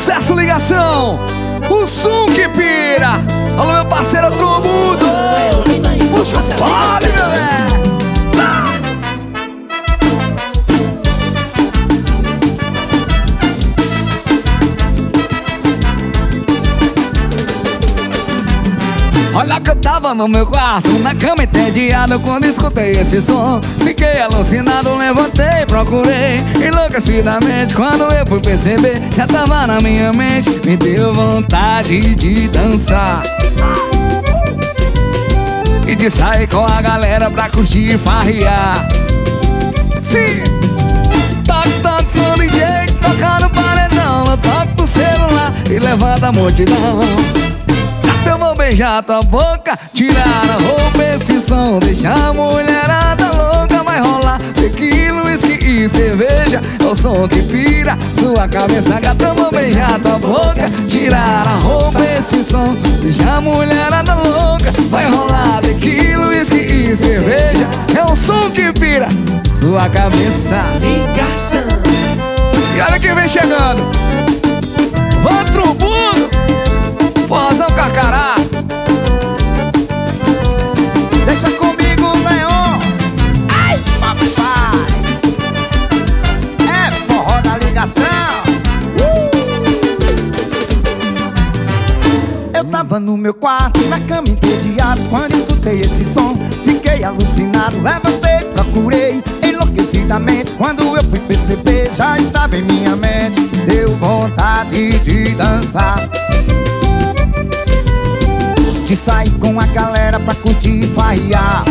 sucesso, ligação. O som que pira. Alô, meu parceiro Trombudo. Puxa fora, meu velho. Olha que eu tava no meu quarto, na cama entediado, quando escutei esse som. Fiquei alucinado, levantei, procurei enlouquecidamente. Quando eu fui perceber, já tava na minha mente. Me deu vontade de dançar e de sair com a galera pra curtir e farrear. Sim! Toque, toque, som DJ, toca no paredão. Eu toco pro celular e levanta a multidão. Eu vou beijar tua boca, tirar a roupa, esse som deixa a mulherada louca. Vai rolar tequila, uísque e cerveja, é o som que pira sua cabeça. Gata, eu vou beijar tua boca, tirar a roupa, esse som deixa a mulherada louca. Vai rolar tequila, uísque e cerveja, é o som que pira sua cabeça. Ligação. E olha quem vem chegando, Van Trombudo, Forrozão Carcará. Deixa comigo, Leon. Ai, papai. É forró da ligação. Eu tava no meu quarto, na cama entediado, quando escutei esse som. Fiquei alucinado, levantei, procurei enlouquecidamente. Quando eu fui perceber, já estava em minha mente. Deu vontade de dançar, de sair com a galera pra curtir e farrear.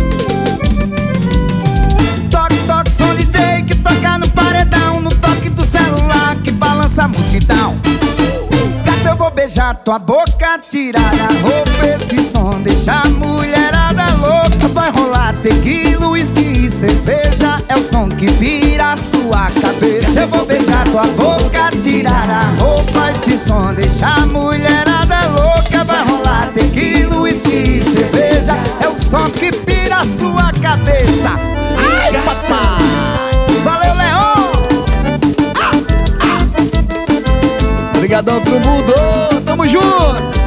Toque, toque, som DJ que toca no paredão, no toque do celular que balança a multidão. Gata, eu vou beijar tua boca, tirar a roupa, esse som deixa a mulherada louca. Vai rolar tequila, uísque e cerveja, é o som que vira a sua cabeça. Eu vou beijar tua boca, tirar a roupa, esse som deixa a mulherada louca. Vai rolar tequila, uísque e cerveja, é o som que pira a sua cabeça. Ai, papai! Valeu, Leon! Obrigadão, Trombudo, tamo junto.